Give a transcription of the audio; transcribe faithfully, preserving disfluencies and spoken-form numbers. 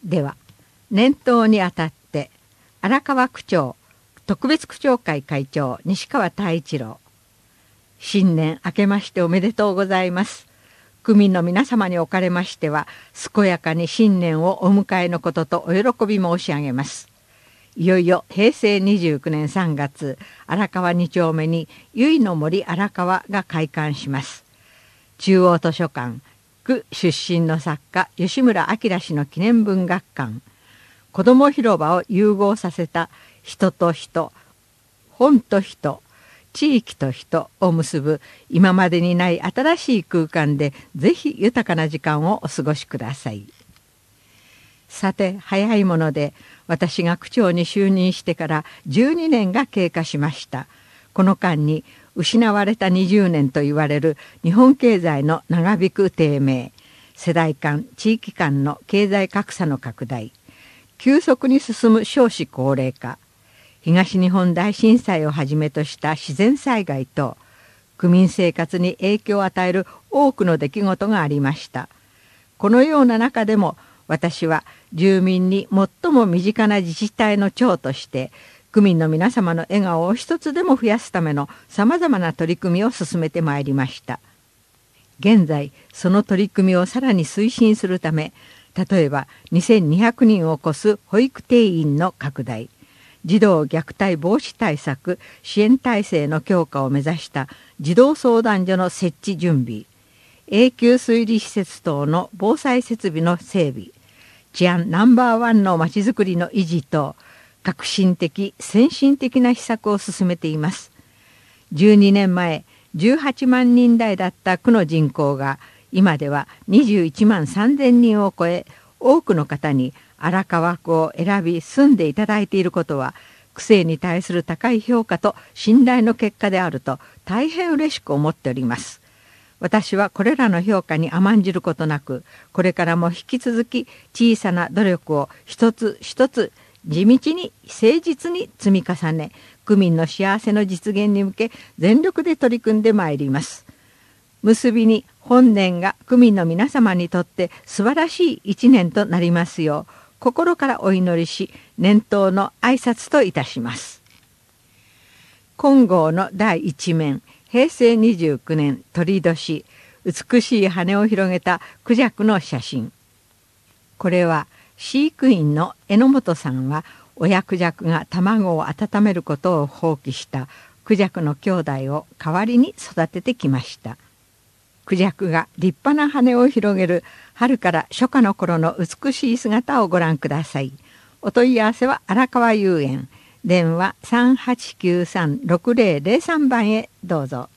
では年頭にあたって荒川区長特別区長会会長西川太一郎、新年明けましておめでとうございます。区民の皆様におかれましては健やかに新年をお迎えのこととお喜び申し上げます。いよいよへいせいにじゅうきゅうねんさんがつ、荒川に丁目に由比の森荒川が開館します。中央図書館、区出身の作家吉村明氏の記念文学館、子ども広場を融合させた人と人、本と人、地域と人を結ぶ今までにない新しい空間で、ぜひ豊かな時間をお過ごしください。さて早いもので私が区長に就任してからじゅうにねんが経過しました。この間に失われたにじゅうねんといわれる日本経済の長引く低迷、世代間地域間の経済格差の拡大、急速に進む少子高齢化、東日本大震災をはじめとした自然災害と区民生活に影響を与える多くの出来事がありました。このような中でも私は住民に最も身近な自治体の長として区民の皆様の笑顔を一つでも増やすためのさまざまな取り組みを進めてまいりました。現在その取り組みをさらに推進するため、例えばにせんにひゃくにんを超す保育定員の拡大、児童虐待防止対策支援体制の強化を目指した児童相談所の設置準備、永久水利施設等の防災設備の整備、治安ナンバーワンのまちづくりの維持と革新的先進的な施策を進めています。じゅうにねんまえじゅうはちまんにん台だった区の人口が今ではにじゅういちまんさんぜんにんを超え、多くの方に荒川区を選び住んでいただいていることは区政に対する高い評価と信頼の結果であると大変嬉しく思っております。私はこれらの評価に甘んじることなく、これからも引き続き小さな努力を一つ一つ地道に誠実に積み重ね、区民の幸せの実現に向け全力で取り組んでまいります。結びに本年が区民の皆様にとって素晴らしい一年となりますよう心からお祈りし、年頭の挨拶といたします。金剛の第一面、へいせいにじゅうきゅうねん鳥年、美しい羽を広げたクジャクの写真。これは飼育員の榎本さんは親クジャクが卵を温めることを放棄したクジャクの兄弟を代わりに育ててきました。クジャクが立派な羽を広げる春から初夏の頃の美しい姿をご覧ください。お問い合わせは荒川遊園、電話 さんはちきゅうさんろくぜろぜろさん 番へどうぞ。